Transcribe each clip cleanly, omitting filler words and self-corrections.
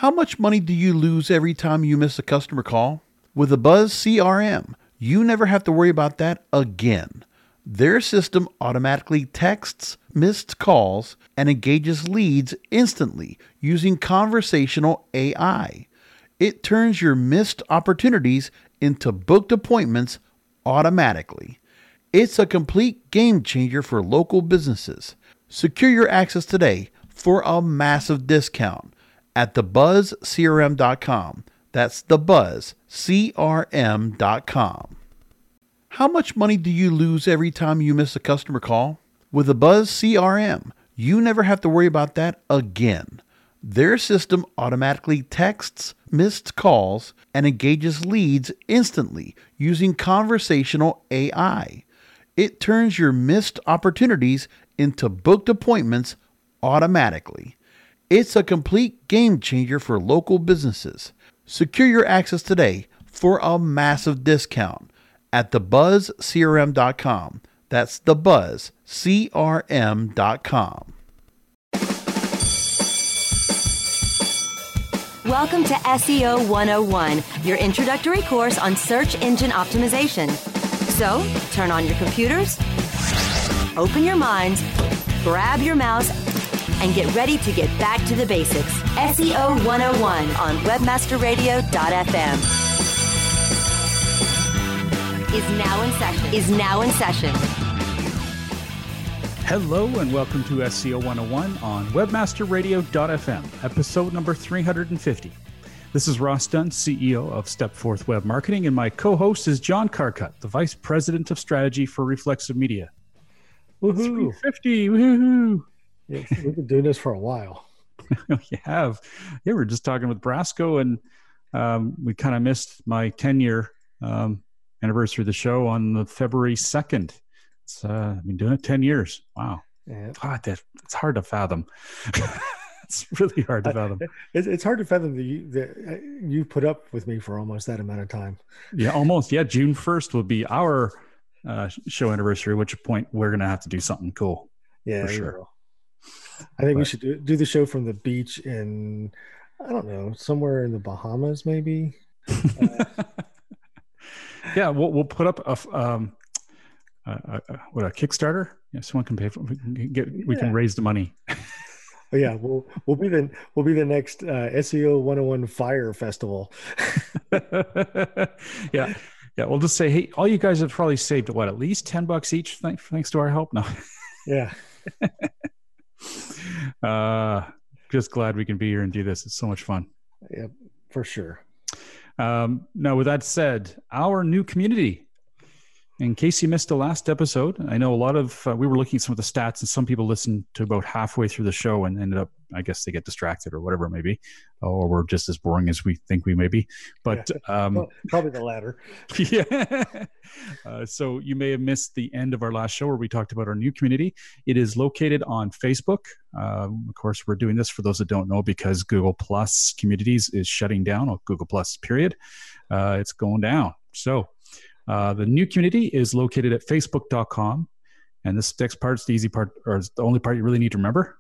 How much money do you lose every time you miss a customer call? With a Buzz CRM, you never have to worry about that again. Their system automatically texts missed calls and engages leads instantly using conversational AI. It turns your missed opportunities into booked appointments automatically. It's a complete game changer for local businesses. Secure your access today for a massive discount at thebuzzcrm.com. That's thebuzzcrm.com. How much money do you lose every time you miss a customer call? With a Buzz CRM, you never have to worry about that again. Their system automatically texts missed calls and engages leads instantly using conversational AI. It turns your missed opportunities into booked appointments automatically. It's a complete game changer for local businesses. Secure your access today for a massive discount at thebuzzcrm.com. That's thebuzzcrm.com. Welcome to SEO 101, your introductory course on search engine optimization. So, turn on your computers, open your minds, grab your mouse, and get ready to get back to the basics. SEO 101 on webmasterradio.fm is now in session. Hello and welcome to SEO 101 on webmasterradio.fm, episode number 350. This is Ross Dunn, CEO of Stepforth Web Marketing, and my co-host is John Carcutt, the Vice President of Strategy for Reflexive Media. Woohoo! 350, woohoo! Yeah, we've been doing this for a while. You have. Yeah, we were just talking with Brasco, and we kind of missed my 10-year anniversary of the show on the February 2nd. I've been doing it 10 years. Wow. Yeah. God, it's hard to fathom. It's really hard to fathom. It's hard to fathom that you put up with me for almost that amount of time. Yeah, almost. Yeah, June 1st will be our show anniversary, at which point we're going to have to do something cool. Yeah, for sure. I think we should do the show from the beach in, I don't know, somewhere in the Bahamas, maybe. Yeah, we'll put up a Kickstarter. Yeah, someone can pay for. We can raise the money. Oh, yeah, we'll be the next SEO 101 Fire Festival. Yeah. We'll just say, hey, all you guys have probably saved at least $10 each, thanks to our help. No. Yeah. Just glad we can be here and do this. It's so much fun. Yeah, for sure. Now, with that said, our new community. In case you missed the last episode, I know a lot of, we were looking at some of the stats, and some people listened to about halfway through the show and ended up, I guess they get distracted or whatever it may be, or we're just as boring as we think we may be. But well, probably the latter. Yeah. So you may have missed the end of our last show where we talked about our new community. It is located on Facebook. Of course, we're doing this for those that don't know because Google Plus Communities is shutting down, or Google Plus period. It's going down. So the new community is located at facebook.com. And this next part is the easy part, or the only part you really need to remember,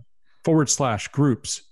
/groups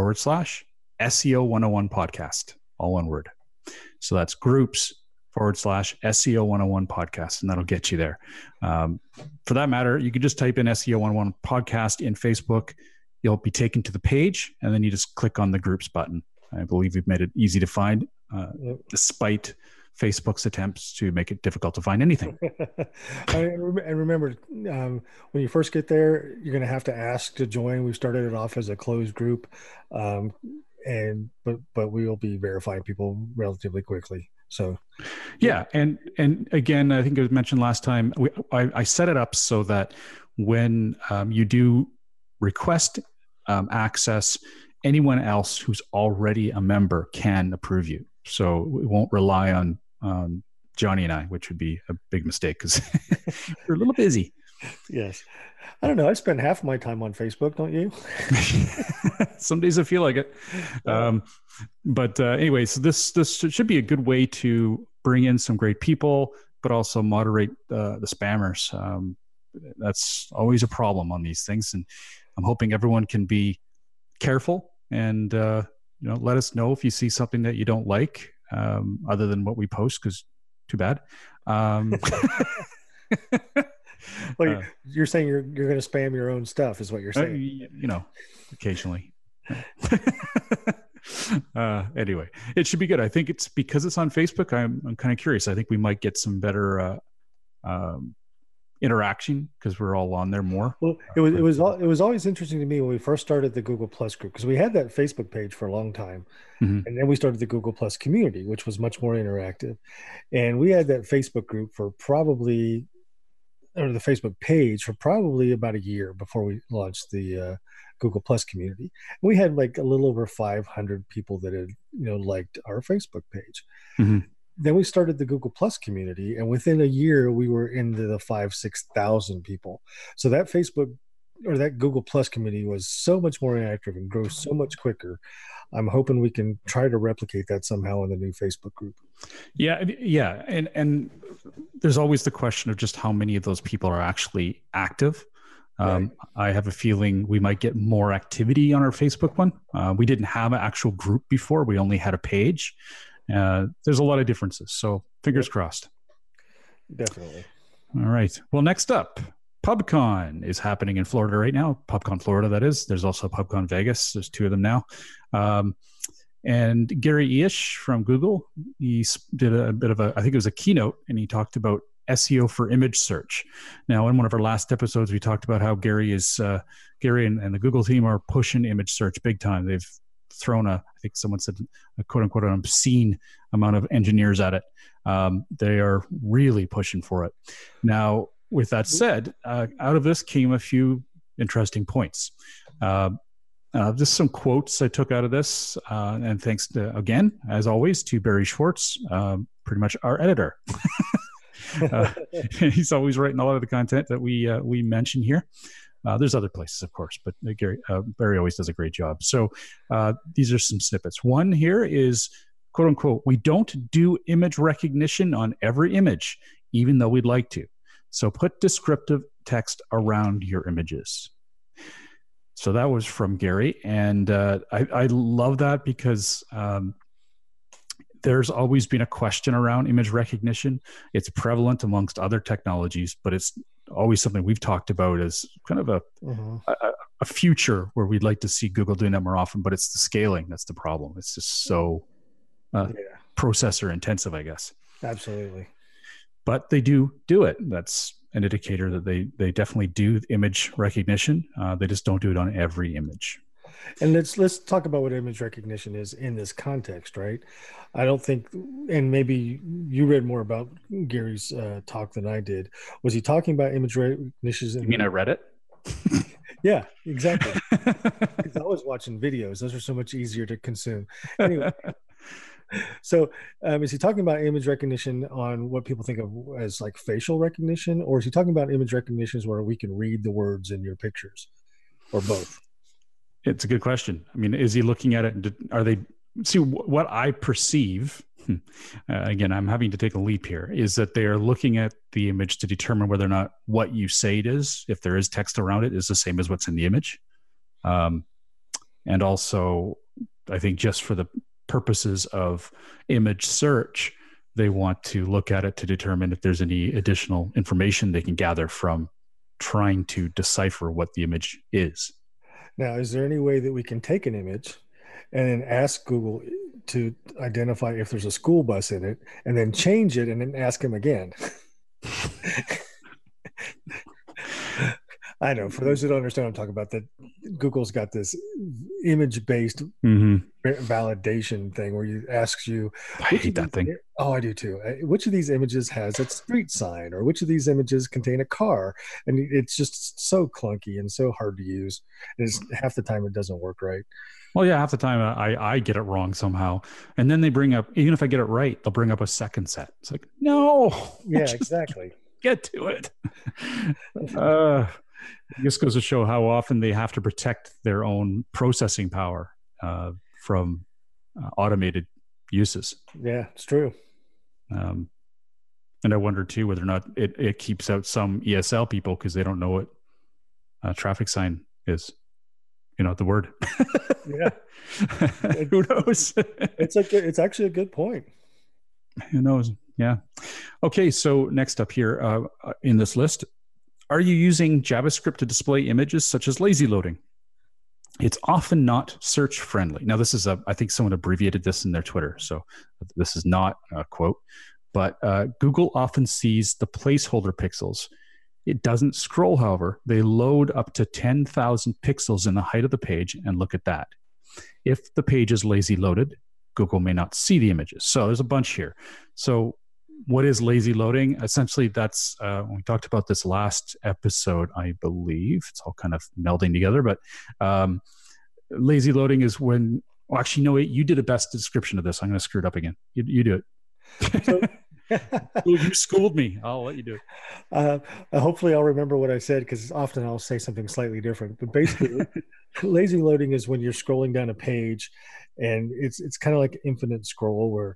/SEO 101 podcast, all one word. So that's groups /SEO 101 podcast, and that'll get you there. For that matter, you can just type in SEO 101 podcast in Facebook. You'll be taken to the page, and then you just click on the groups button. I believe we've made it easy to find, despite Facebook's attempts to make it difficult to find anything. And remember, when you first get there, you're going to have to ask to join. We started it off as a closed group, but we will be verifying people relatively quickly. So, yeah, and again, I think it was mentioned last time. I set it up so that when you do request access, anyone else who's already a member can approve you. So we won't rely on Johnny and I, which would be a big mistake because we're a little busy. Yes. I don't know. I spend half my time on Facebook, don't you? Some days I feel like it. But anyway, so this should be a good way to bring in some great people, but also moderate the spammers. That's always a problem on these things. And I'm hoping everyone can be careful and let us know if you see something that you don't like, other than what we post, because too bad. Well, you're saying you're going to spam your own stuff, is what you're saying. Occasionally. Anyway, it should be good. I think it's because it's on Facebook. I'm kind of curious. I think we might get some better interaction because we're all on there more. Well, it was always interesting to me when we first started the Google Plus group, because we had that Facebook page for a long time, and then we started the Google Plus community, which was much more interactive, and we had that Facebook group for the Facebook page for probably about a year before we launched the Google Plus community. And we had like a little over 500 people that had liked our Facebook page. Then we started the Google Plus community, and within a year we were into the 6,000 people. So that Facebook or that Google Plus community was so much more interactive and grows so much quicker. I'm hoping we can try to replicate that somehow in the new Facebook group. Yeah. And there's always the question of just how many of those people are actually active. Right. I have a feeling we might get more activity on our Facebook one. We didn't have an actual group before. We only had a page. There's a lot of differences. So fingers crossed. Definitely. All right. Well, next up, PubCon is happening in Florida right now. PubCon Florida, that is. There's also PubCon Vegas. There's 2 of them now. And Gary Illyes from Google, he did a bit of I think it was a keynote, and he talked about SEO for image search. Now, in one of our last episodes, we talked about how Gary and the Google team are pushing image search big time. They've thrown I think someone said a quote unquote an obscene amount of engineers at it. They are really pushing for it. Now, with that said, out of this came a few interesting points. Just some quotes I took out of this, and thanks to, again, as always, to Barry Schwartz, pretty much our editor. He's always writing a lot of the content that we mention here. There's other places, of course, but Barry always does a great job. So these are some snippets. One here is, quote unquote, we don't do image recognition on every image, even though we'd like to. So put descriptive text around your images. So that was from Gary. And I love that because there's always been a question around image recognition. It's prevalent amongst other technologies, but it's always something we've talked about as kind of a future where we'd like to see Google doing that more often, but it's the scaling that's the problem. It's just so processor intensive, I guess. Absolutely. But they do it. That's an indicator that they definitely do image recognition. They just don't do it on every image. And let's talk about what image recognition is in this context, right? I don't think, and maybe you read more about Gary's talk than I did. Was he talking about image recognition? You mean I read it? Yeah, exactly. Because I was watching videos. Those are so much easier to consume. Anyway. So is he talking about image recognition on what people think of as like facial recognition, or is he talking about image recognitions where we can read the words in your pictures, or both? It's a good question. I mean, is he looking at it? Are they see what I perceive? Again, I'm having to take a leap here. Is that they are looking at the image to determine whether or not what you say it is, if there is text around it, is the same as what's in the image. And also, I think just for the purposes of image search, they want to look at it to determine if there's any additional information they can gather from trying to decipher what the image is. Now, is there any way that we can take an image and then ask Google to identify if there's a school bus in it, and then change it and then ask him again? I know, for those who don't understand what I'm talking about, that Google's got this image-based validation thing where you asks you, I hate that thing. Oh, I do too. Which of these images has a street sign, or which of these images contain a car? And it's just so clunky and so hard to use. And half the time it doesn't work right. Well, yeah, half the time I get it wrong somehow. And then they bring up, even if I get it right, they'll bring up a second set. It's like, no. Yeah, exactly. Get to it. This goes to show how often they have to protect their own processing power from automated uses. Yeah, it's true. And I wonder too whether or not it keeps out some ESL people because they don't know what a traffic sign is. the word. Yeah. Who knows? It's actually a good point. Who knows? Yeah. Okay. So next up here in this list, are you using JavaScript to display images such as lazy loading? It's often not search friendly. Now, this is I think someone abbreviated this in their Twitter, so this is not a quote, but Google often sees the placeholder pixels. It doesn't scroll, however. They load up to 10,000 pixels in the height of the page, and look at that. If the page is lazy loaded, Google may not see the images. So there's a bunch here. So what is lazy loading? Essentially, that's we talked about this last episode, I believe. It's all kind of melding together. But lazy loading is when, well, actually, no, wait, you did a best description of this. I'm going to screw it up again. You do it. So, you schooled me. I'll let you do it. Hopefully I'll remember what I said, because often I'll say something slightly different. But basically, lazy loading is when you're scrolling down a page, and it's kind of like infinite scroll, where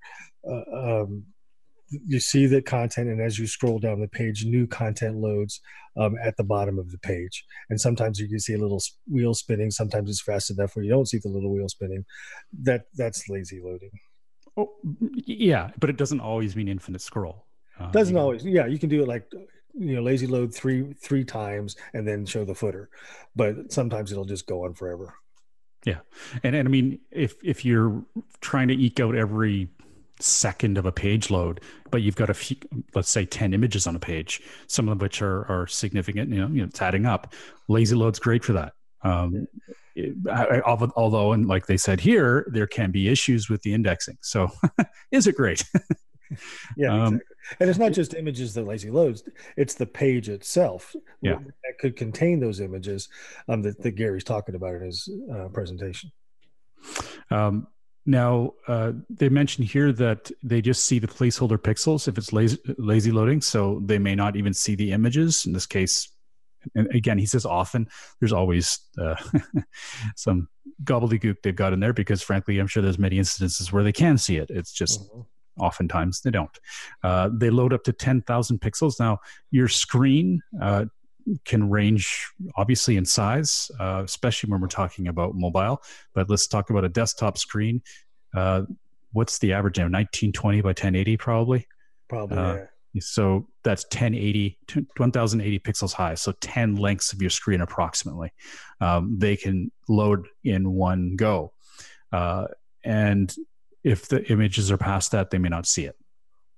you see the content, and as you scroll down the page, new content loads at the bottom of the page. And sometimes you can see a little wheel spinning. Sometimes it's fast enough where you don't see the little wheel spinning. That's lazy loading. Oh, yeah, but it doesn't always mean infinite scroll. Doesn't always. Yeah, you can do it like, lazy load three times and then show the footer, but sometimes it'll just go on forever. Yeah, and I mean, if you're trying to eke out every second of a page load, but you've got let's say 10 images on a page, some of which are significant, it's adding up. Lazy load's great for that. Although, and like they said here, there can be issues with the indexing. So is it great? Yeah, exactly. And it's not just images that lazy loads, it's the page itself that could contain those images that Gary's talking about in his presentation. Now, they mentioned here that they just see the placeholder pixels if it's lazy loading, so they may not even see the images. In this case, and again, he says often, there's always some gobbledygook they've got in there, because frankly, I'm sure there's many instances where they can see it. It's just oftentimes they don't. They load up to 10,000 pixels. Now, your screen can range obviously in size, especially when we're talking about mobile. But let's talk about a desktop screen. What's the average now? 1920 by 1080 probably? Probably, yeah. So that's 1080 to 1080 pixels high. So 10 lengths of your screen approximately. They can load in one go. And if the images are past that, they may not see it.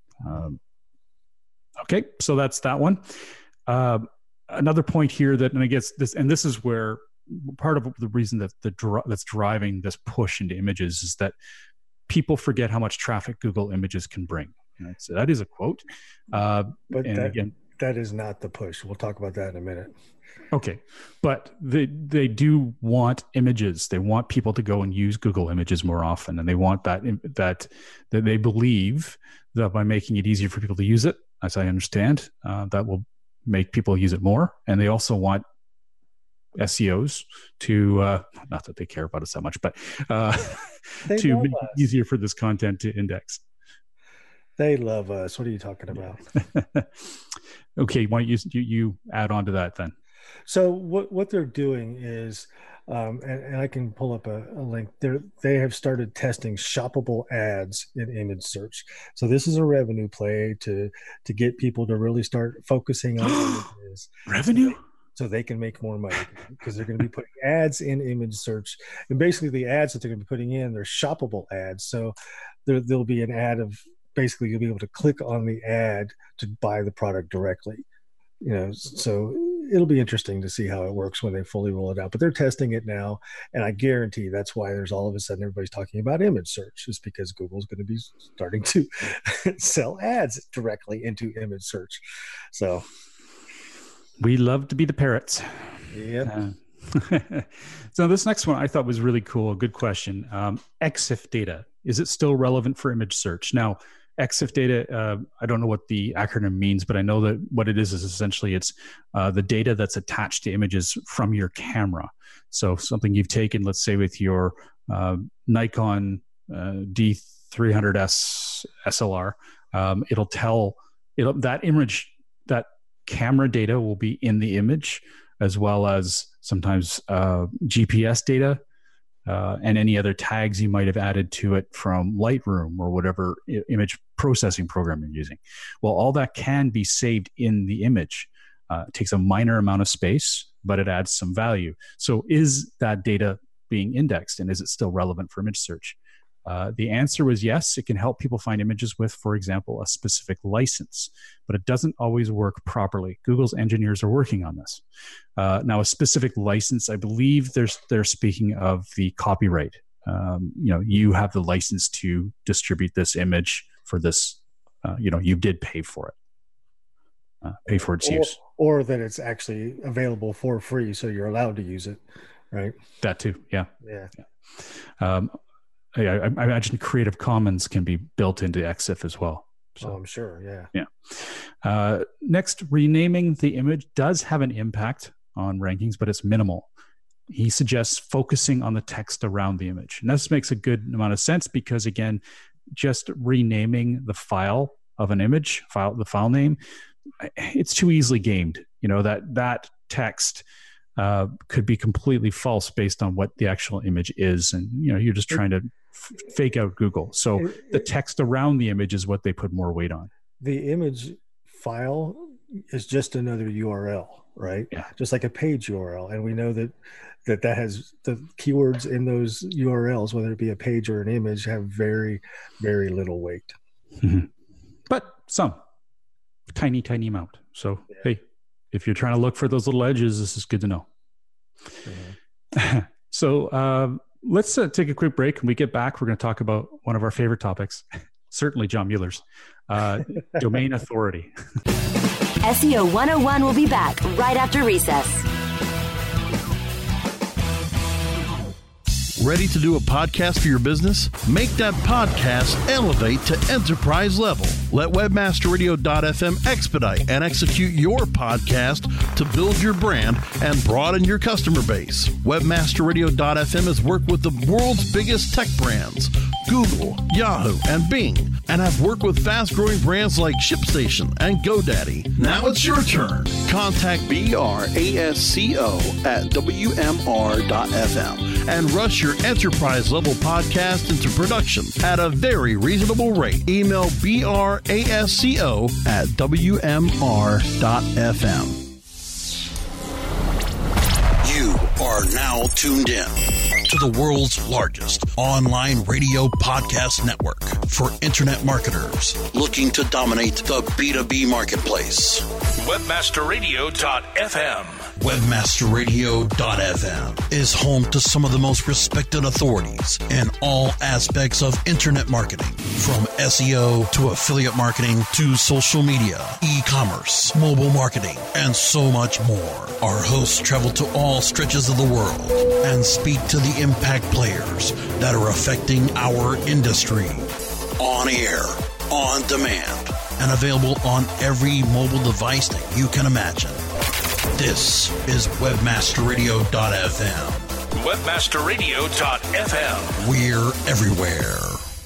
Okay, so that's that one. Another point here that, and I guess this is where part of the reason that that's driving this push into images is that people forget how much traffic Google Images can bring. Right? So that is a quote. But that is not the push. We'll talk about that in a minute. Okay, but they do want images. They want people to go and use Google Images more often, and they want that they believe that by making it easier for people to use it, as I understand, that will make people use it more. And they also want SEOs to not that they care about us that much, but to make it easier for this content to index. They love us. What are you talking about? Okay, why don't you add on to that then? So what they're doing is, and I can pull up a link. They have started testing shoppable ads in image search. So this is a revenue play to get people to really start focusing on images. Revenue? So they can make more money, because they're going to be putting ads in image search. And basically the ads that they're going to be putting in, they're shoppable ads. So there'll be an ad of, basically you'll be able to click on the ad to buy the product directly. So it'll be interesting to see how it works when they fully roll it out. But they're testing it now, and I guarantee that's why there's all of a sudden everybody's talking about image search, is because Google's going to be starting to sell ads directly into image search. So we love to be the parrots. Yeah. So this next one I thought was really cool. Good question. EXIF data, is it still relevant for image search? Now, EXIF data, I don't know what the acronym means, but I know that what it is essentially it's the data that's attached to images from your camera. So something you've taken, let's say with your Nikon D300S SLR, that camera data will be in the image, as well as sometimes GPS data, and any other tags you might have added to it from Lightroom or whatever image processing program you're using. Well, all that can be saved in the image. It takes a minor amount of space, but it adds some value. So is that data being indexed, and is it still relevant for image search? The answer was yes. It can help people find images with, for example, a specific license, but it doesn't always work properly. Google's engineers are working on this. Now, a specific license, I believe they're speaking of the copyright. You have the license to distribute this image for this. You did pay for it. Pay for its use. Or that it's actually available for free, so you're allowed to use it, right? That too, yeah. Yeah. I imagine Creative Commons can be built into EXIF as well. So I'm sure, yeah. Yeah. Next, renaming the image does have an impact on rankings, but it's minimal. He suggests focusing on the text around the image. And this makes a good amount of sense because, again, just renaming the file of an image, the file name, it's too easily gamed. That text could be completely false based on what the actual image is. And, you're just trying to fake out Google. So the text around the image is what they put more weight on. The image file is just another URL, right? Yeah. Just like a page URL. And we know that has the keywords in those URLs, whether it be a page or an image, have very, very little weight. Mm-hmm. But some tiny amount. So, Hey, if you're trying to look for those little edges, this is good to know. Mm-hmm. So let's take a quick break. When we get back, we're going to talk about one of our favorite topics, certainly John Mueller's, domain authority. SEO 101 will be back right after recess. Ready to do a podcast for your business? Make that podcast elevate to enterprise level. Let webmasterradio.fm expedite and execute your podcast to build your brand and broaden your customer base. Webmasterradio.fm has worked with the world's biggest tech brands, Google, Yahoo, and Bing, and have worked with fast-growing brands like ShipStation and GoDaddy. Now it's your turn. Contact BRASCO at WMR.fm and rush your enterprise-level podcast into production at a very reasonable rate. Email BRASCO at WMR.fm. You are now tuned in to the world's largest online radio podcast network for internet marketers looking to dominate the B2B marketplace. Webmasterradio.fm. Webmasterradio.fm is home to some of the most respected authorities in all aspects of internet marketing, from SEO to affiliate marketing to social media, e-commerce, mobile marketing, and so much more. Our hosts travel to all stretches of the world and speak to the impact players that are affecting our industry. On air, on demand, and available on every mobile device that you can imagine. This is WebmasterRadio.fm. WebmasterRadio.fm. We're everywhere.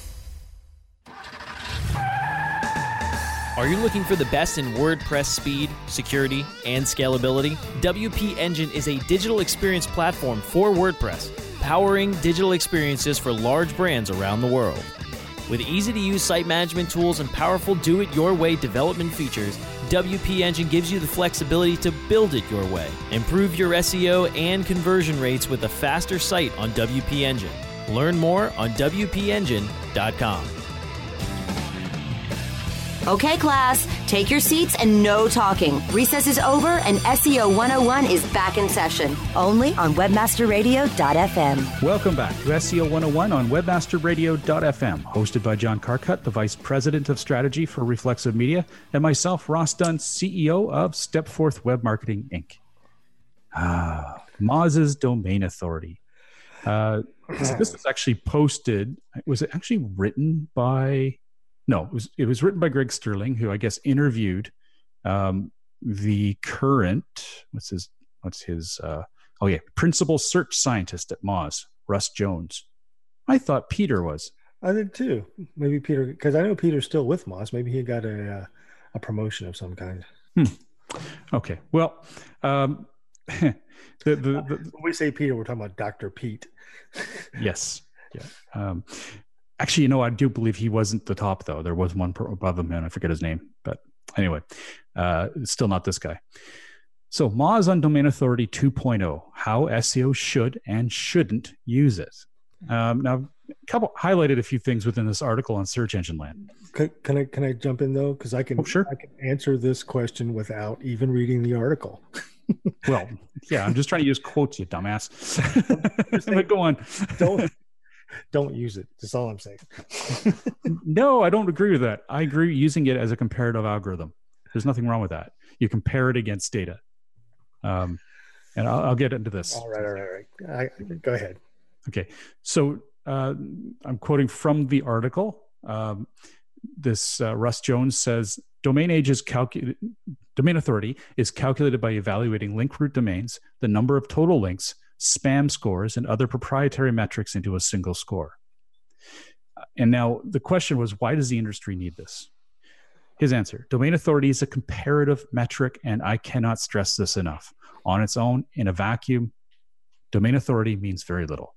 Are you looking for the best in WordPress speed, security, and scalability? WP Engine is a digital experience platform for WordPress, powering digital experiences for large brands around the world. With easy-to-use site management tools and powerful do-it-your-way development features, WP Engine gives you the flexibility to build it your way. Improve your SEO and conversion rates with a faster site on WP Engine. Learn more on WPEngine.com. Okay, class, take your seats and no talking. Recess is over and SEO 101 is back in session, only on webmasterradio.fm. Welcome back to SEO 101 on webmasterradio.fm, hosted by John Carcutt, the Vice President of Strategy for Reflexive Media, and myself, Ross Dunn, CEO of Stepforth Web Marketing, Inc. Moz's domain authority. This was actually posted. Was it actually written by... No, it was written by Greg Sterling, who I guess interviewed the current principal search scientist at Moz, Russ Jones. I thought Peter was. I did too. Maybe Peter, because I know Peter's still with Moz. Maybe he got a promotion of some kind. Okay. Well, When we say Peter, we're talking about Dr. Pete. Yes. Yeah. Actually, I do believe he wasn't the top, though. There was one above him, and I forget his name. But anyway, still not this guy. So Moz on Domain Authority 2.0, how SEO should and shouldn't use it. Now, highlighted a few things within this article on Search Engine Land. Can I jump in, though? Because I can answer this question without even reading the article. Well, yeah, I'm just trying to use quotes, you dumbass. But go on. Don't use it. That's all I'm saying. No, I don't agree with that. I agree using it as a comparative algorithm. There's nothing wrong with that. You compare it against data. And I'll get into this. All right. Go ahead. Okay. So I'm quoting from the article. This Russ Jones says, Domain Authority is calculated by evaluating link root domains, the number of total links, spam scores, and other proprietary metrics into a single score. And now the question was, why does the industry need this? His answer, Domain Authority is a comparative metric, and I cannot stress this enough. On its own, in a vacuum, Domain Authority means very little.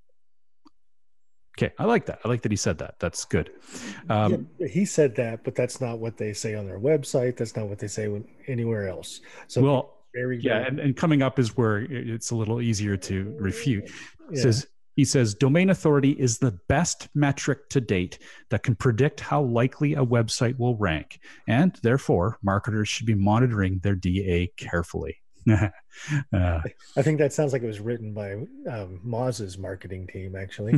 Okay, I like that. I like that he said that. That's good. He said that, but that's not what they say on their website. That's not what they say anywhere else. So, and coming up is where it's a little easier to refute. He says, Domain Authority is the best metric to date that can predict how likely a website will rank, and therefore, marketers should be monitoring their DA carefully. I think that sounds like it was written by Moz's marketing team, actually.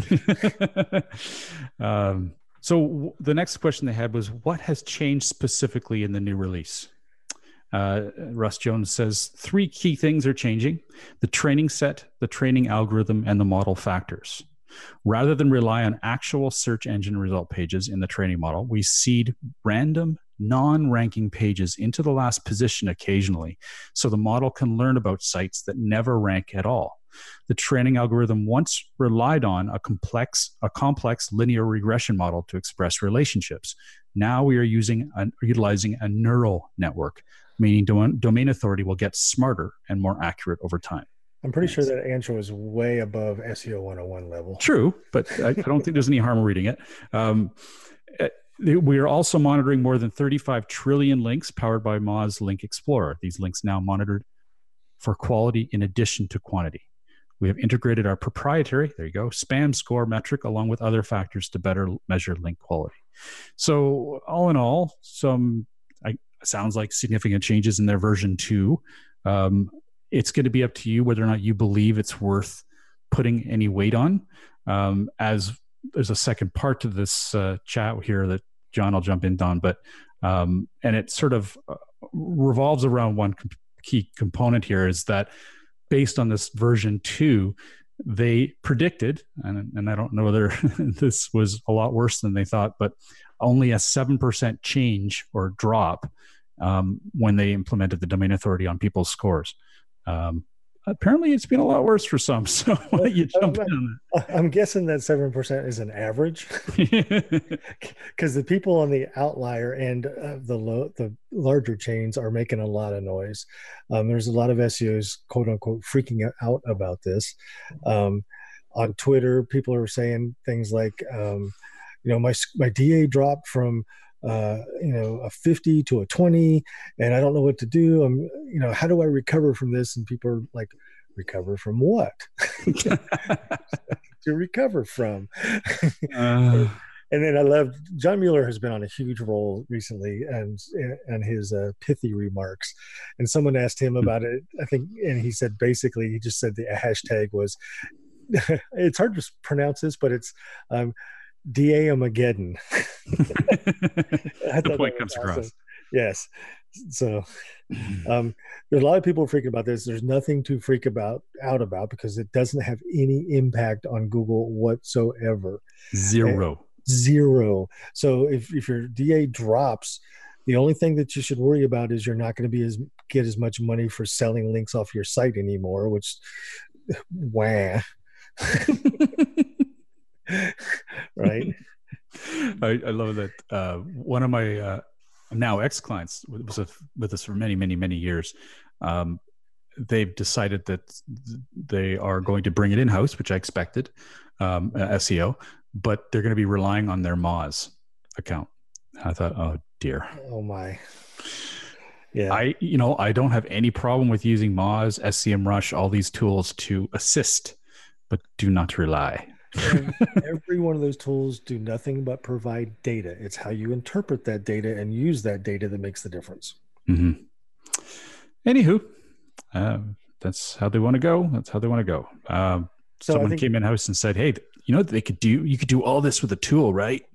So the next question they had was, what has changed specifically in the new release? Russ Jones says 3 key things are changing: the training set, the training algorithm, and the model factors. Rather than rely on actual search engine result pages in the training model, we seed random non-ranking pages into the last position occasionally, so the model can learn about sites that never rank at all. The training algorithm once relied on a complex linear regression model to express relationships. Now we are utilizing a neural network, meaning Domain Authority will get smarter and more accurate over time. I'm pretty sure that answer was way above SEO 101 level. True, but I don't think there's any harm in reading it. We are also monitoring more than 35 trillion links powered by Moz Link Explorer. These links now monitored for quality in addition to quantity. We have integrated our proprietary, spam score metric along with other factors to better measure link quality. So all in all, sounds like significant changes in their version 2. It's going to be up to you whether or not you believe it's worth putting any weight on. As there's a second part to this chat here that John will jump in on, but and it sort of revolves around one key component here, is that based on this version 2, they predicted, and I don't know whether this was a lot worse than they thought, but only a 7% change or drop when they implemented the Domain Authority on people's scores. Apparently it's been a lot worse for some. So why don't you jump in on that? I'm guessing that 7% is an average, because the people on the outlier and the larger chains are making a lot of noise. There's a lot of SEOs, quote unquote, freaking out about this. On Twitter, people are saying things like, my DA dropped from a 50 to a 20, and I don't know what to do. How do I recover from this? And people are like, recover from what? To recover from. And then I love John Mueller has been on a huge roll recently, and his pithy remarks. And someone asked him about it, I think, and he said basically he just said the hashtag was it's hard to pronounce this, but it's DA-Amageddon. The point comes awesome. across. Yes. So there's a lot of people freaking about this. There's nothing to freak out about because it doesn't have any impact on Google whatsoever. Zero. So if your DA drops, the only thing that you should worry about is you're not going to get as much money for selling links off your site anymore, which wah. Right. I love that. One of my now ex-clients was with us for many, many, many years. they've decided that they are going to bring it in-house, which I expected, SEO, but they're going to be relying on their Moz account. I thought, oh dear. Oh my. Yeah. I don't have any problem with using Moz, SEMrush, all these tools to assist, but do not rely. And every one of those tools do nothing but provide data. It's how you interpret that data and use that data that makes the difference. Mm-hmm. Anywho, that's how they want to go. That's how they want to go. So someone came in house and said, "Hey, you know, you could do all this with a tool, right?"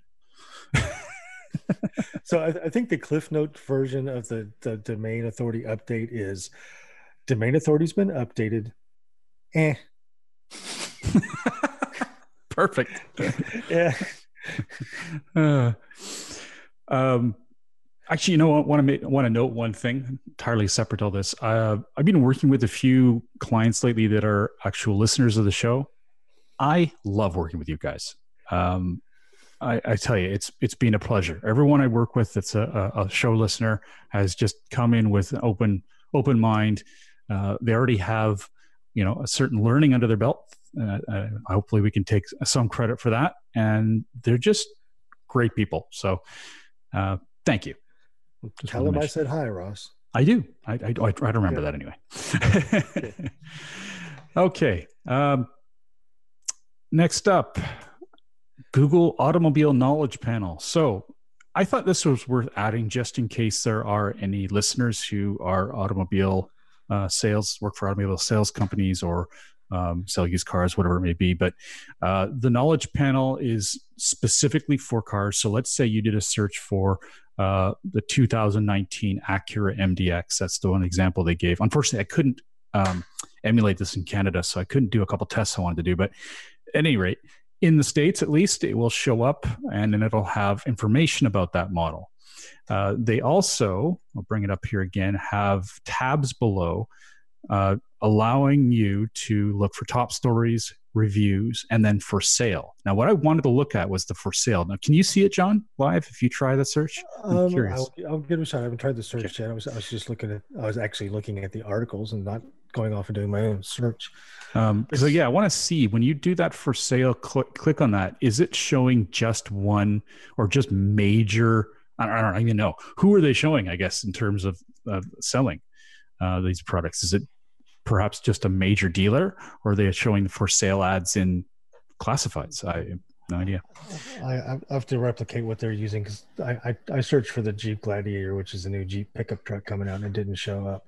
So I think the Cliff Note version of the domain authority update is domain authority's been updated. Perfect. Yeah. Actually, you know what? Want to note one thing entirely separate to all this. I've been working with a few clients lately that are actual listeners of the show. I love working with you guys. I tell you, it's been a pleasure. Everyone I work with that's a show listener has just come in with an open mind. They already have, a certain learning under their belt. Hopefully we can take some credit for that. And they're just great people. So thank you. Just Tell them I said hi, Ross. I do. I remember that anyway. Okay. Next up, Google Automobile Knowledge Panel. So I thought this was worth adding just in case there are any listeners who are automobile work for automobile sales companies or sell used cars, whatever it may be. But the knowledge panel is specifically for cars. So let's say you did a search for the 2019 Acura MDX. That's the one example they gave. Unfortunately, I couldn't emulate this in Canada, so I couldn't do a couple tests I wanted to do. But at any rate, in the States, at least, it will show up and then it'll have information about that model. They also, I'll bring it up here again, have tabs below allowing you to look for top stories, reviews, and then for sale. Now, what I wanted to look at was the for sale. Now, can you see it, John, live if you try the search? I'm curious. I'll give it a shot. I haven't tried the search yet. I was just I was actually looking at the articles and not going off and doing my own search. So yeah, I want to see when you do that for sale, click on that. Is it showing just one or just major? I don't even know. Who are they showing, I guess, in terms of selling these products? Is it perhaps just a major dealer, or are they showing the for sale ads in classifieds? I have no idea. I have to replicate what they're using because I searched for the Jeep Gladiator, which is a new Jeep pickup truck coming out, and it didn't show up.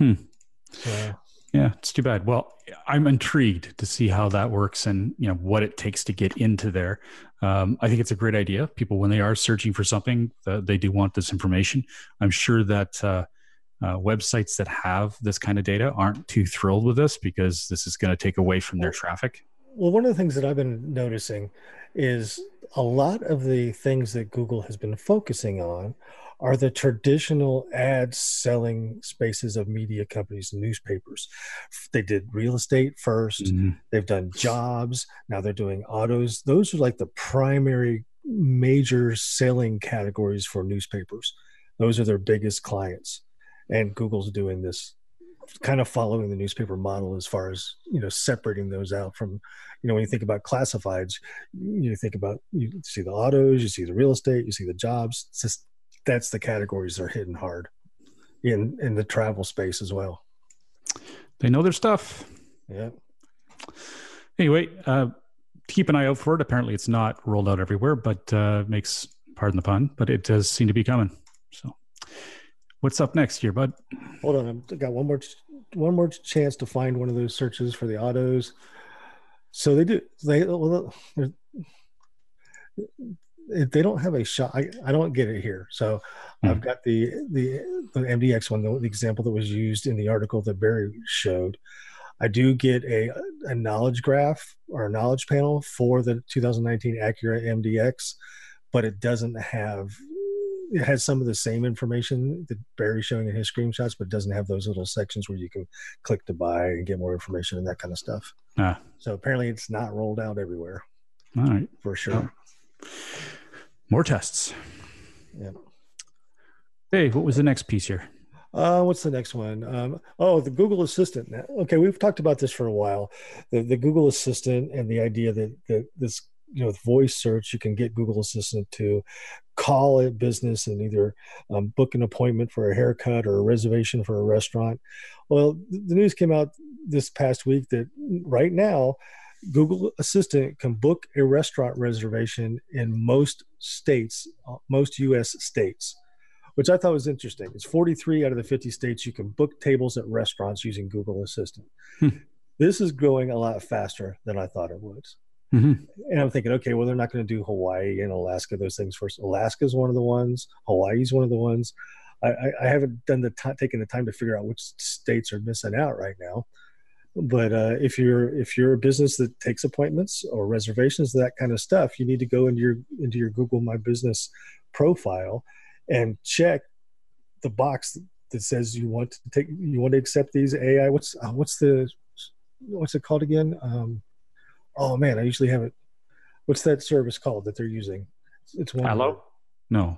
So, yeah, it's too bad. Well, I'm intrigued to see how that works and what it takes to get into there. I think it's a great idea. People, when they are searching for something, they do want this information. I'm sure that websites that have this kind of data aren't too thrilled with this because this is going to take away from their traffic. Well, one of the things that I've been noticing is a lot of the things that Google has been focusing on are the traditional ad selling spaces of media companies and newspapers. They did real estate first. Mm-hmm. They've done jobs. Now they're doing autos. Those are like the primary major selling categories for newspapers. Those are their biggest clients. And Google's doing this, kind of following the newspaper model as far as, separating those out from, when you think about classifieds, you see the autos, you see the real estate, you see the jobs. It's just, that's the categories they're hitting hard in the travel space as well. They know their stuff. Yeah. Anyway, keep an eye out for it. Apparently it's not rolled out everywhere, but makes, pardon the pun, but it does seem to be coming. So what's up next here, bud? Hold on. I've got one more chance to find one of those searches for the autos. So they don't have a shot. I don't get it here. So I've got the MDX one, the example that was used in the article that Barry showed. I do get a knowledge graph or a knowledge panel for the 2019 Acura MDX, but it doesn't have. It has some of the same information that Barry's showing in his screenshots, but it doesn't have those little sections where you can click to buy and get more information and that kind of stuff. So apparently it's not rolled out everywhere. All right. For sure. More tests. Yeah. Hey, what was the next piece here? What's the next one? The Google Assistant. Okay, we've talked about this for a while. The Google Assistant and the idea that this, with voice search, you can get Google Assistant to call a business and either book an appointment for a haircut or a reservation for a restaurant. Well, the news came out this past week that right now, Google Assistant can book a restaurant reservation in most states, most U.S. states, which I thought was interesting. It's 43 out of the 50 states you can book tables at restaurants using Google Assistant. This is growing a lot faster than I thought it would. And I'm thinking, okay, well, they're not going to do Hawaii and Alaska, those things first. Alaska is one of the ones. Hawaii is one of the ones. I haven't done taken the time to figure out which states are missing out right now. But if you're a business that takes appointments or reservations, that kind of stuff, you need to go into your Google My Business profile and check the box that says you want to accept these AI. What's it called again? Oh man, I usually have it. What's that service called that they're using? It's one. Hello? No.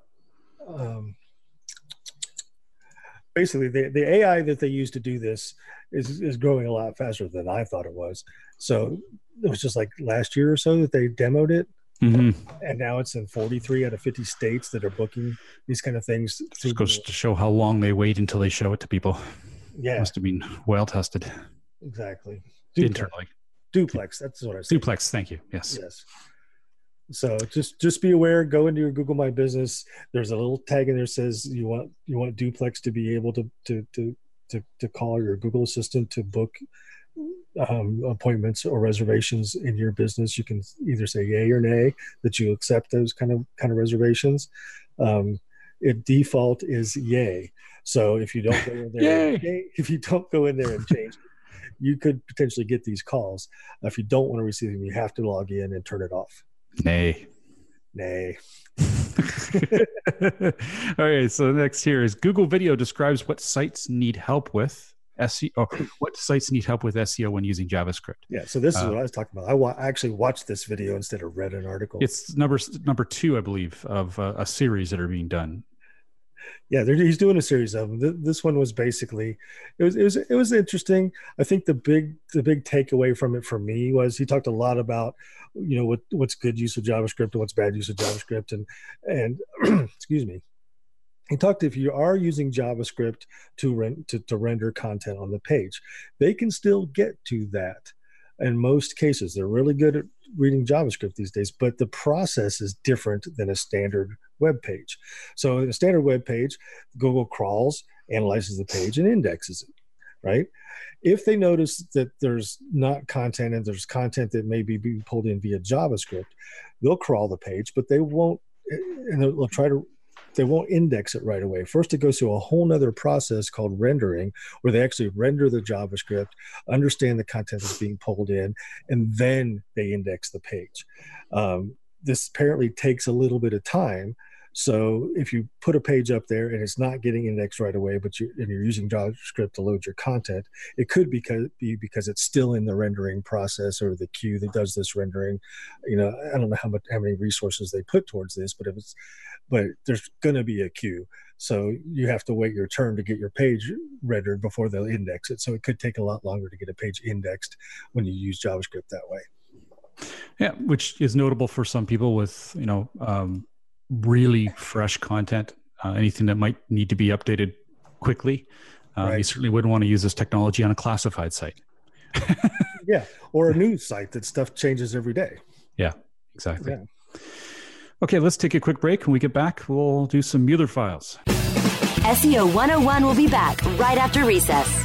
Basically, the AI that they use to do this is growing a lot faster than I thought it was. So it was just like last year or so that they demoed it, and now it's in 43 out of 50 states that are booking these kind of things. Just goes to show how long they wait until they show it to people. Yeah, must have been well tested. Exactly. Internally. Duplex. That's what I said. Duplex. Thank you. Yes. So just be aware. Go into your Google My Business. There's a little tag in there that says you want Duplex to be able to call your Google Assistant to book appointments or reservations in your business. You can either say yay or nay that you accept those kind of reservations. It default is yay. So if you don't go in there, if you don't go in there and change it, you could potentially get these calls. If you don't want to receive them, you have to log in and turn it off. Nay. Okay, so next here is Google Video describes what sites need help with SEO. What sites need help with SEO when using JavaScript? Yeah, so this is what I was talking about. I actually watched this video instead of read an article. It's number 2, I believe, of a series that are being done. Yeah, he's doing a series of them. This one was basically, it was interesting. I think the big takeaway from it for me was he talked a lot about, what's good use of JavaScript and what's bad use of JavaScript, and excuse me. He talked, if you are using JavaScript to render content on the page, they can still get to that. In most cases, they're really good at reading JavaScript these days, but the process is different than a standard web page. So in a standard web page, Google crawls, analyzes the page, and indexes it, right? If they notice that there's not content and there's content that may be being pulled in via JavaScript, they'll crawl the page, but they won't index it right away. First, it goes through a whole nother process called rendering, where they actually render the JavaScript, understand the content that's being pulled in, and then they index the page. This apparently takes a little bit of time. So if you put a page up there and it's not getting indexed right away, but you're using JavaScript to load your content, it could be because it's still in the rendering process or the queue that does this rendering. I don't know how many resources they put towards this, but there's going to be a queue. So you have to wait your turn to get your page rendered before they'll index it. So it could take a lot longer to get a page indexed when you use JavaScript that way. Yeah, which is notable for some people with, really fresh content, anything that might need to be updated quickly. Right. You certainly wouldn't want to use this technology on a classified site. Yeah, or a news site that stuff changes every day. Yeah, exactly. Yeah. Okay, let's take a quick break. When we get back, we'll do some Mueller files. SEO 101 will be back right after recess.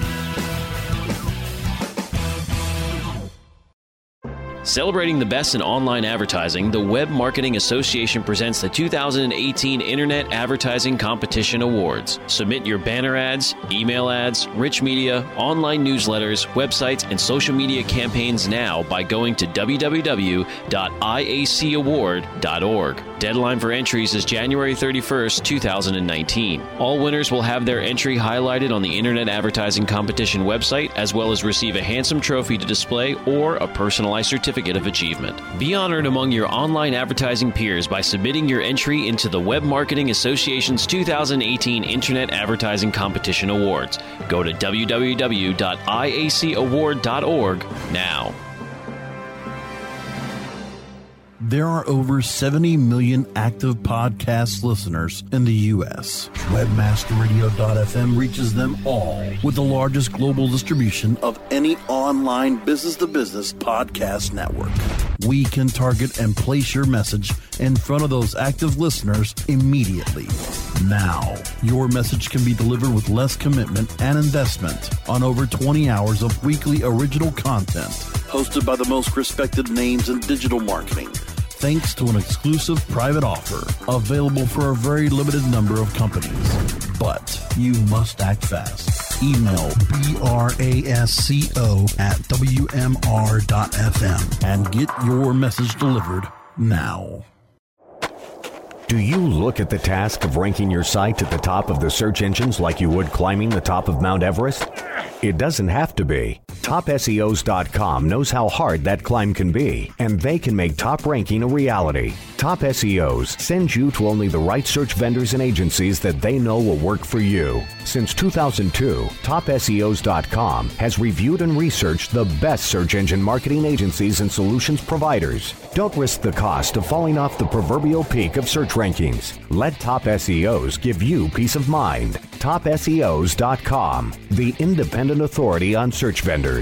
Celebrating the best in online advertising, the Web Marketing Association presents the 2018 Internet Advertising Competition Awards. Submit your banner ads, email ads, rich media, online newsletters, websites, and social media campaigns now by going to www.iacaward.org. Deadline for entries is January 31st, 2019. All winners will have their entry highlighted on the Internet Advertising Competition website, as well as receive a handsome trophy to display or a personalized certificate Certificate of Achievement. Be honored among your online advertising peers by submitting your entry into the Web Marketing Association's 2018 Internet Advertising Competition Awards. Go to www.iacaward.org now. There are over 70 million active podcast listeners in the U.S. Webmasterradio.fm reaches them all with the largest global distribution of any online business-to-business podcast network. We can target and place your message in front of those active listeners immediately. Now, your message can be delivered with less commitment and investment on over 20 hours of weekly original content hosted by the most respected names in digital marketing, thanks to an exclusive private offer available for a very limited number of companies. But you must act fast. Email brasco@wmr.fm and get your message delivered now. Do you look at the task of ranking your site at the top of the search engines like you would climbing the top of Mount Everest? It doesn't have to be. TopSEOs.com knows how hard that climb can be, and they can make top ranking a reality. Top SEOs sends you to only the right search vendors and agencies that they know will work for you. Since 2002, TopSEOs.com has reviewed and researched the best search engine marketing agencies and solutions providers. Don't risk the cost of falling off the proverbial peak of search rankings. Let Top SEOs give you peace of mind. TopSEOs.com, the independent authority on search vendors.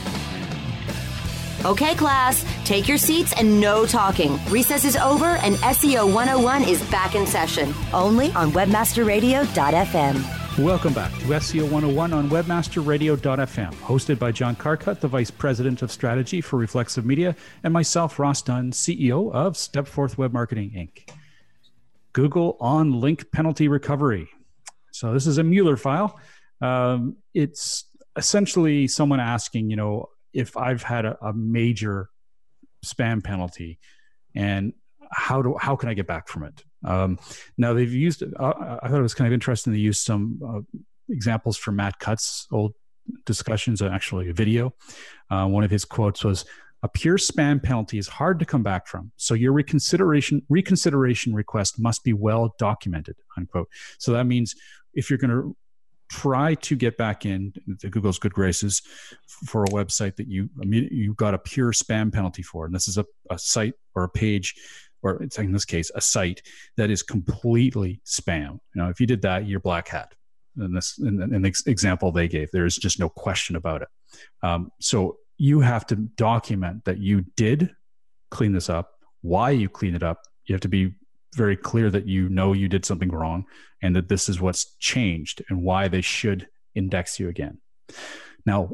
Okay, class, take your seats and no talking. Recess is over and SEO 101 is back in session, only on webmasterradio.fm. Welcome back to SEO 101 on webmasterradio.fm, hosted by John Carcutt, the Vice President of Strategy for Reflexive Media, and myself, Ross Dunn, CEO of Stepforth Web Marketing, Inc. Google on link penalty recovery. So this is a Mueller file. It's essentially someone asking, if I've had a major spam penalty, and how can I get back from it? Now they've used, I thought it was kind of interesting. They used some examples from Matt Cutt's old discussions, actually a video. One of his quotes was, "A pure spam penalty is hard to come back from, so your reconsideration request must be well documented," unquote. So that means if you're going to try to get back in to Google's good graces for a website that you got a pure spam penalty for, and this is a site or a page, or it's in this case a site that is completely spam. If you did that, you're black hat. In the example they gave, there is just no question about it. So you have to document that you did clean this up, why you clean it up. You have to be very clear that you did something wrong and that this is what's changed and why they should index you again. Now,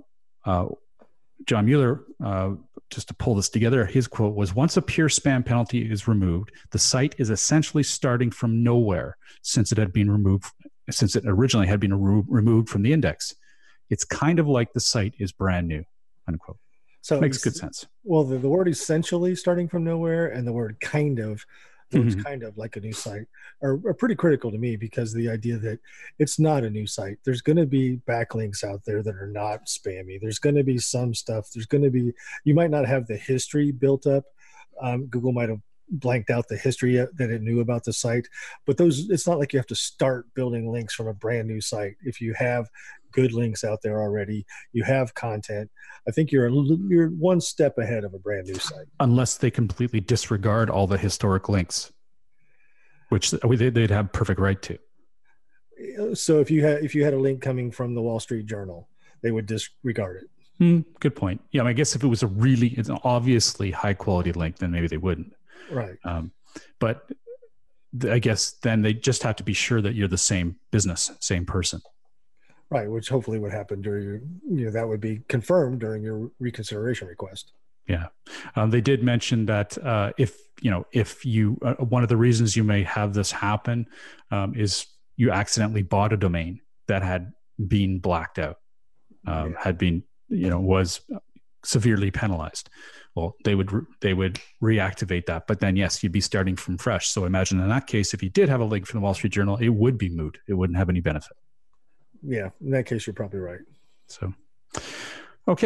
John Mueller, just to pull this together, his quote was, "Once a pure spam penalty is removed, the site is essentially starting from nowhere since it originally had been removed from the index. It's kind of like the site is brand new," unquote. So makes good sense. Well, the word essentially starting from nowhere and the word kind of, words kind of like a new site are pretty critical to me, because the idea that it's not a new site. There's going to be backlinks out there that are not spammy. There's going to be some stuff. You might not have the history built up. Google might have blanked out the history that it knew about the site, but it's not like you have to start building links from a brand new site. If you have good links out there already, you have content, I think you're one step ahead of a brand new site. Unless they completely disregard all the historic links, which they'd have perfect right to. So if you had a link coming from the Wall Street Journal, they would disregard it. Good point. Yeah, I guess if it was it's an obviously high quality link, then maybe they wouldn't. Right. But I guess then they just have to be sure that you're the same business, same person. Right, which hopefully would happen during that would be confirmed during your reconsideration request. Yeah, they did mention that if you one of the reasons you may have this happen is you accidentally bought a domain that had been blacked out, had been was severely penalized. Well, they would reactivate that, but then yes, you'd be starting from fresh. So imagine in that case, if you did have a link from the Wall Street Journal, it would be moot. It wouldn't have any benefit. Yeah, in that case, you're probably right. So, okay,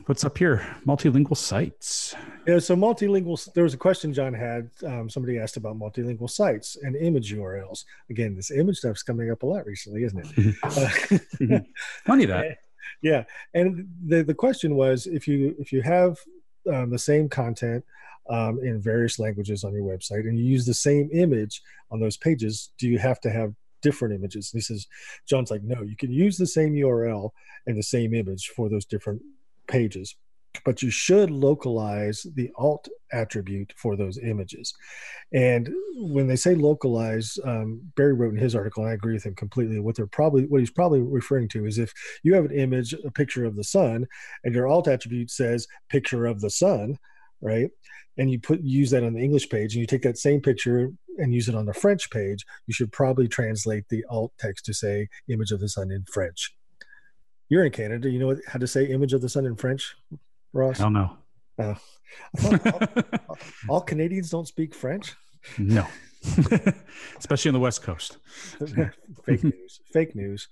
what's up here? Multilingual sites. Yeah, so multilingual. There was a question John had. Somebody asked about multilingual sites and image URLs. Again, this image stuff's coming up a lot recently, isn't it? Funny that. Yeah, and the question was if you have the same content in various languages on your website and you use the same image on those pages, do you have to have different images? And he says, John's like, no, you can use the same URL and the same image for those different pages, but you should localize the alt attribute for those images. And when they say localize, Barry wrote in his article, and I agree with him completely, what he's probably referring to is if you have an image, a picture of the sun, and your alt attribute says picture of the sun, right? And you use that on the English page, and you take that same picture and use it on the French page, you should probably translate the alt text to say image of the sun in French. You're in Canada. You know how to say image of the sun in French, Ross? I don't know. I thought all Canadians don't speak French? No. Especially on the West Coast. Fake news.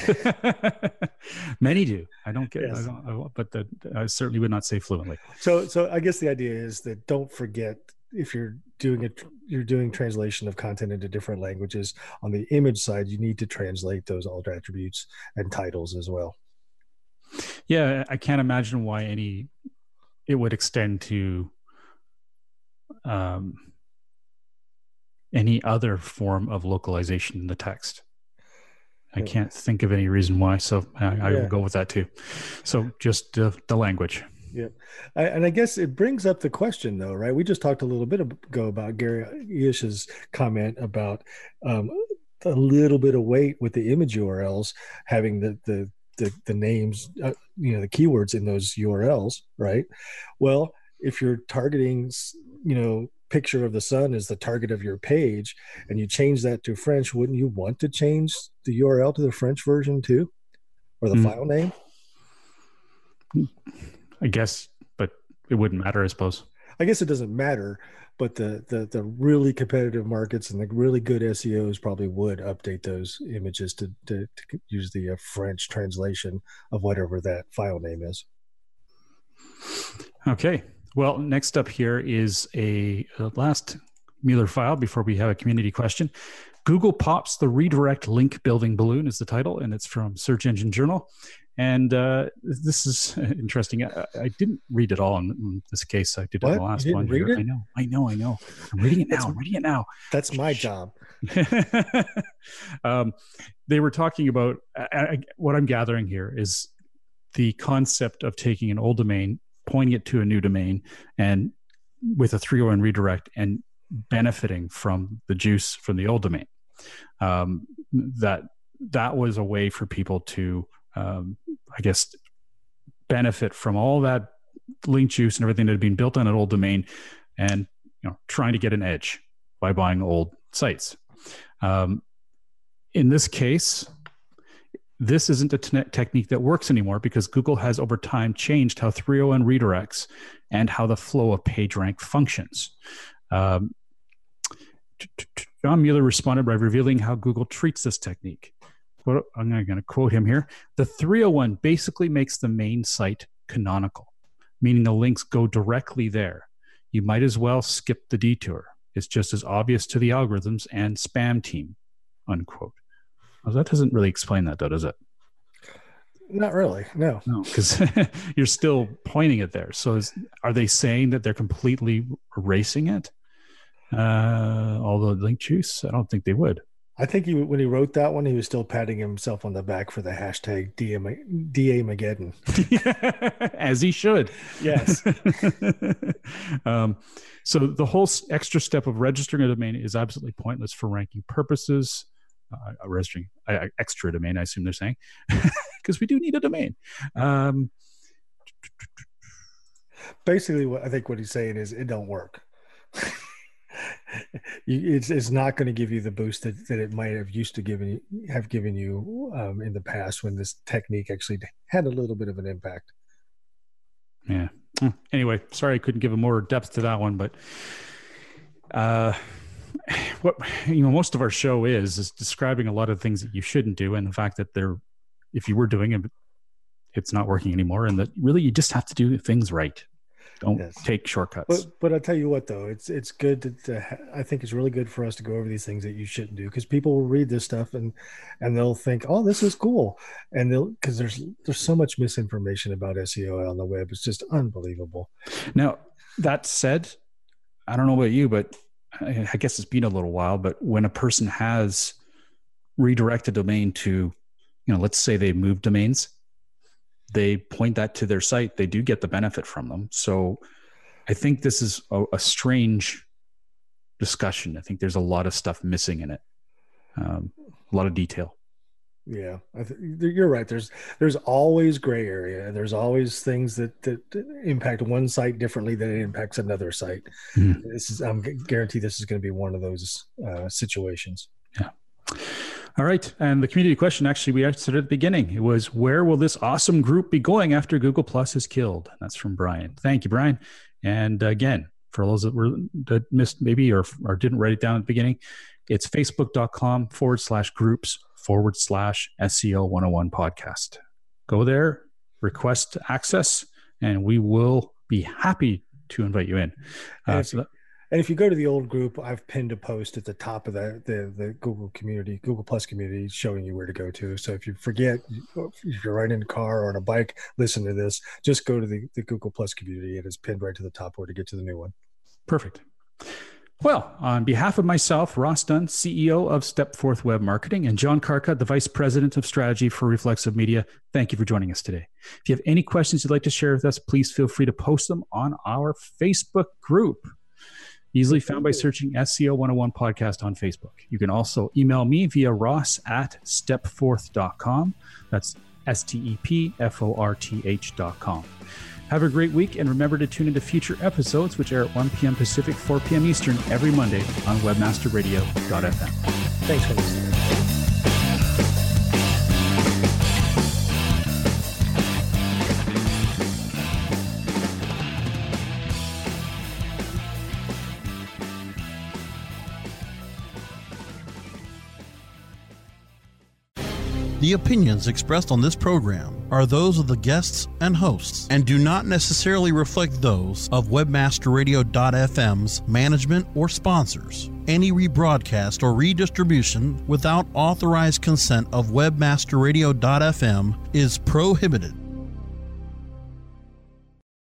Many do. I don't get Yes. but I certainly would not say fluently. So I guess the idea is that don't forget, if you're doing translation of content into different languages, on the image side, you need to translate those alt attributes and titles as well. Yeah, I can't imagine why it would extend to any other form of localization in the text. I can't think of any reason why. So I will go with that too. So just the language. Yeah. And I guess it brings up the question though, right? We just talked a little bit ago about Gary Ish's comment about a little bit of weight with the image URLs having the names, the keywords in those URLs, right? Well, if you're targeting, picture of the sun is the target of your page, and you change that to French, wouldn't you want to change the URL to the French version too, or the file name? I guess, but it wouldn't matter, I suppose. I guess it doesn't matter, but the really competitive markets and the really good SEOs probably would update those images to use the French translation of whatever that file name is. Okay. Well, next up here is a last Mueller file before we have a community question. Google pops the redirect link building balloon is the title, and it's from Search Engine Journal. And this is interesting. I didn't read it all in this case. I did it in the last one. Read it? I know. I'm reading it now. That's my job. They were talking about what I'm gathering here is the concept of taking an old domain, pointing it to a new domain, and with a 301 redirect and benefiting from the juice from the old domain. That was a way for people to, I guess, benefit from all that link juice and everything that had been built on an old domain, and trying to get an edge by buying old sites. In this case, this isn't a technique that works anymore because Google has over time changed how 301 redirects and how the flow of PageRank functions. John Mueller responded by revealing how Google treats this technique. I'm going to quote him here. The 301 basically makes the main site canonical, meaning the links go directly there. You might as well skip the detour. It's just as obvious to the algorithms and spam team, unquote. Well, that doesn't really explain that, though, does it? Not really, no. No, because you're still pointing it there. So are they saying that they're completely erasing it? All the link juice? I don't think they would. I think when he wrote that one, he was still patting himself on the back for the hashtag DA-Mageddon. As he should. Yes. So the whole extra step of registering a domain is absolutely pointless for ranking purposes. Registering extra domain, I assume they're saying, because we do need a domain. Basically, what he's saying is it don't work. It's not going to give you the boost that it might have used to given you in the past when this technique actually had a little bit of an impact. Yeah. Anyway, sorry I couldn't give a more depth to that one, but what most of our show is describing a lot of things that you shouldn't do, and the fact that if you were doing it, it's not working anymore, and that really you just have to do things right. Don't take shortcuts. But I tell you what, though, it's good I think it's really good for us to go over these things that you shouldn't do, because people will read this stuff and they'll think, oh, this is cool, and because there's so much misinformation about SEO on the web. It's just unbelievable. Now, that said, I don't know about you, but I guess it's been a little while. But when a person has redirected a domain to, let's say they move domains, they point that to their site, they do get the benefit from them. So I think this is a strange discussion. I think there's a lot of stuff missing in it, a lot of detail. Yeah, you're right. There's always gray area. There's always things that impact one site differently than it impacts another site. Mm-hmm. I'm guarantee this is going to be one of those situations. Yeah. All right. And the community question, actually, we answered at the beginning. It was, where will this awesome group be going after Google Plus is killed? That's from Brian. Thank you, Brian. And again, for those that missed maybe or didn't write it down at the beginning, it's facebook.com/groups/SEO 101 podcast. Go there, request access, and we will be happy to invite you in. And if you go to the old group, I've pinned a post at the top of the Google Plus community, showing you where to go to. So if you forget, if you're riding in a car or on a bike, listen to this, just go to the Google Plus community. It is pinned right to the top where to get to the new one. Perfect. Well, on behalf of myself, Ross Dunn, CEO of Stepforth Web Marketing, and John Carcutt, the Vice President of Strategy for Reflexive Media, thank you for joining us today. If you have any questions you'd like to share with us, please feel free to post them on our Facebook group. Easily found by searching SEO 101 Podcast on Facebook. You can also email me via ross@stepforth.com. That's STEPFORTH.com. Have a great week, and remember to tune into future episodes, which air at 1 p.m. Pacific, 4 p.m. Eastern every Monday on webmasterradio.fm. Thanks for listening. The opinions expressed on this program are those of the guests and hosts and do not necessarily reflect those of webmasterradio.fm's management or sponsors. Any rebroadcast or redistribution without authorized consent of webmasterradio.fm is prohibited.